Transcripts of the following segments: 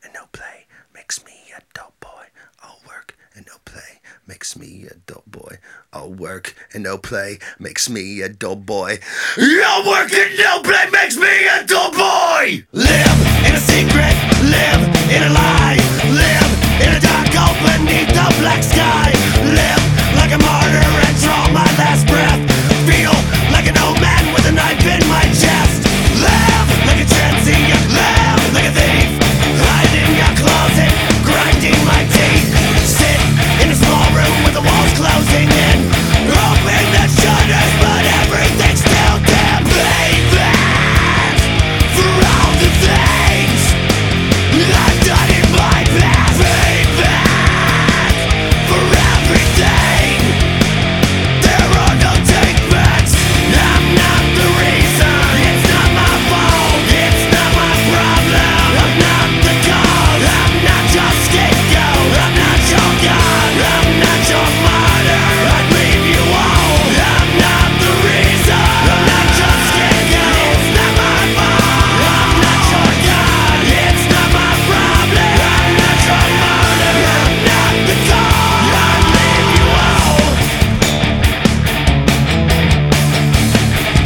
and no play makes me a dull boy. All work and no play makes me a dull boy. All work and no play makes me a dull boy. All work and no play makes me a dull boy. Live in a secret, live in a lie, live in a dark hole beneath the black sky. Live like a martyr and draw my last breath. Feel like an old man with a knife in my chest. Live like a transient, live like a thief, hide in your closet, grinding my teeth. Sit in a small room with the walls closing in, hoping that shutters, but everything's still damn. Payback for all the things I've done in my past. Payback for everything. There are no take-backs. I'm not the reason. It's not my fault. It's not my problem. I'm not the cause. I'm not your scapegoat. I'm not your god. I'm not your martyr. I'd leave you all. I'm not the reason. I'm not your scapegoat. It's not my fault. I'm not your god. It's not my problem. I'm not your martyr. I'm not the cause. I'd leave you all.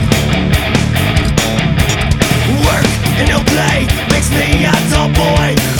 Work and no play makes me a dull boy.